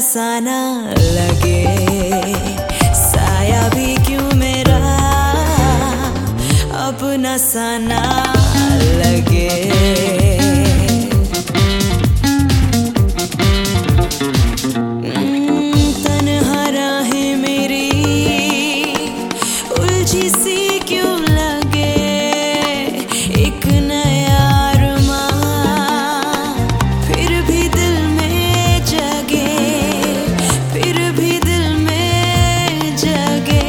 सा ना लगे, साया भी क्यों मेरा अपना सा ना लगे। तन्हा राहें मेरी उलझी सी क्यों लगे, एक नया अरमां फिर भी दिल में जगे, फिर भी दिल में जगे।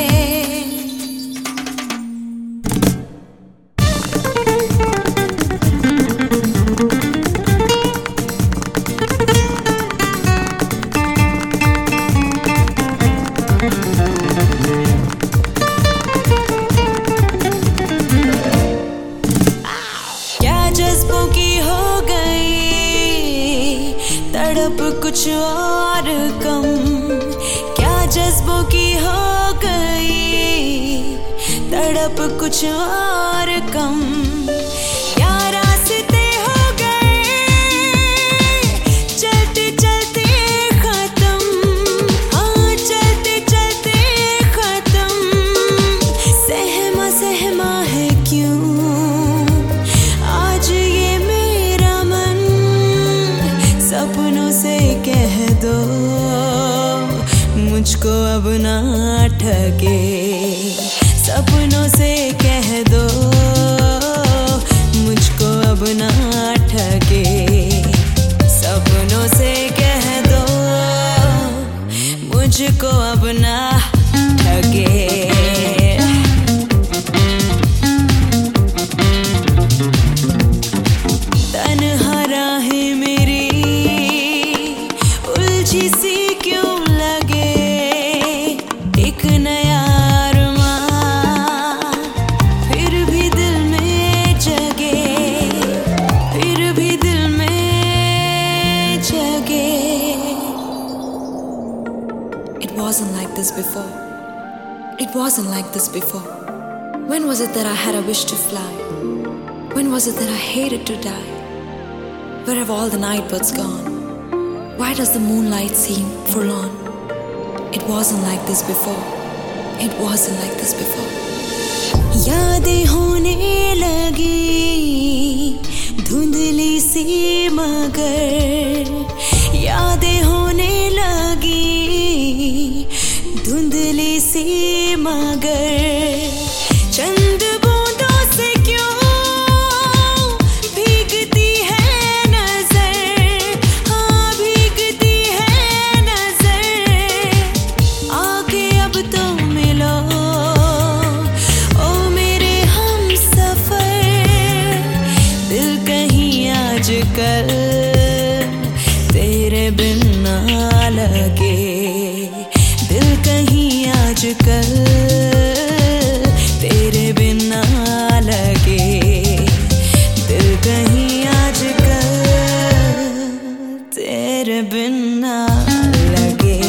जज्बों की हो गई तड़प कुछ और कम, क्या जज्बों की हो गई तड़प कुछ और कम। क्या रास्ते हो गए चलते चलते खत्म, हाँ चलते चलते खत्म। सहमा सहमा है क्यों सपनों से कह दो मुझको अब ना ठगे, सपनों से कह दो मुझको अब ना ठगे, सपनों से कह दो मुझको अब ना ठगे। तन्हा राहें मेरी उलझी सी क्यों लगे, एक नया अरमां फिर भी दिल में जगे, फिर भी दिल में जगे। It wasn't like this before. It wasn't like this before. When was it that I had a wish to fly? When was it that I hated to die? Where have all the night birds gone? Why does the moonlight seem forlorn? It wasn't like this before. It wasn't like this before. यादें होने लगी धुंधली सी मगर, यादें होने लगी धुंधली सी मगर। चंद बूंदों से क्यों भीगती है नजर, हाँ भीगती है नजर। आके अब तो मिलो ओ मेरे हम सफर, दिल कहीं आजकल तेरे बिन ना लगे, दिल कहीं आजकल तेरे बिन ना लगे, दिल कहीं आजकल तेरे बिन ना लगे।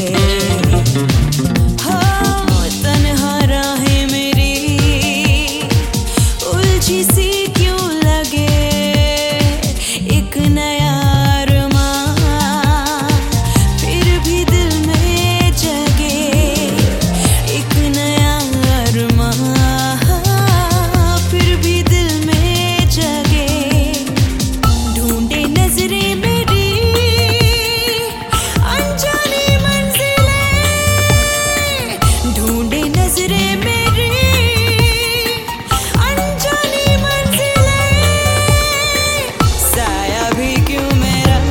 हो तन्हा राहें मेरी उलझी सी क्यों लगे, एक नया अरमां फिर भी दिल में जगे, एक नया अरमां फिर भी दिल में जगे। ढूंढे नजरें मेरी अनजानी मंजिलें, ढूंढे नजरें मेरी अनजानी मंजिलें। साया भी क्यों मेरा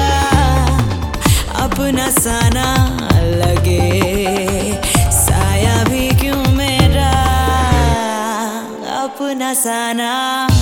अपना सा ना लगे, साया भी क्यों मेरा अपना सा ना